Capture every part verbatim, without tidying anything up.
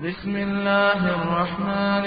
بسم الله الرحمن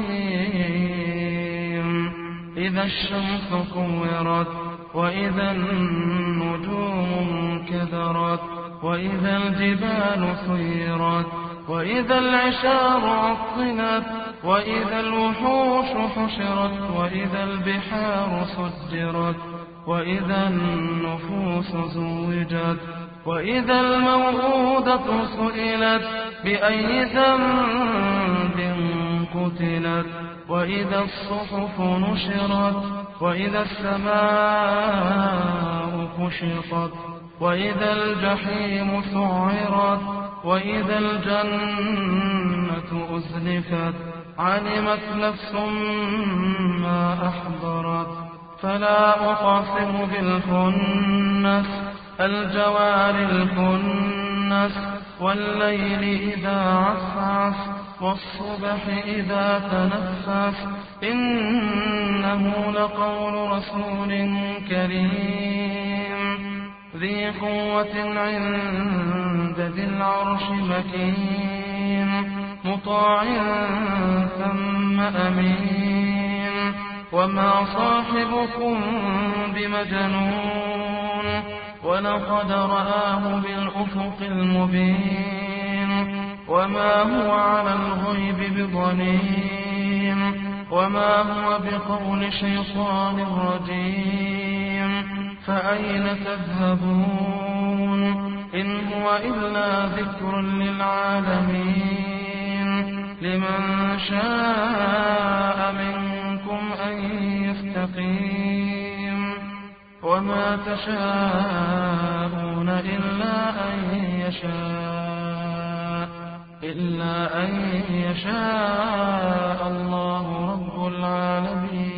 الرحيم إذا الشمس كورت وإذا النجوم انكدرت وإذا الجبال سيرت وإذا العشار عطلت وإذا الوحوش حشرت وإذا البحار سجرت وإذا النفوس زوجت وإذا الموءودة سئلت بأي ذنب قتلت وإذا الصحف نشرت وإذا السماء كشطت وإذا الجحيم سعرت وإذا الجنة أزلفت علمت نفس ما أحضرت فلا أقسم بالخنس الجوار الكنس والليل إذا عسعس والصبح إذا تنفس إنه لقول رسول كريم ذي قوة عند ذي العرش مكين مطاع ثم أمين وما صاحبكم بمجنون ولقد رآه بالأفق المبين وما هو على الغيب بضنين وما هو بقول شيطان رجيم فأين تذهبون إن هو إلا ذكر للعالمين لمن شاء منكم أن يستقيم وما تشاءون إلا أن يشاء إلا أن يشاء الله رب العالمين.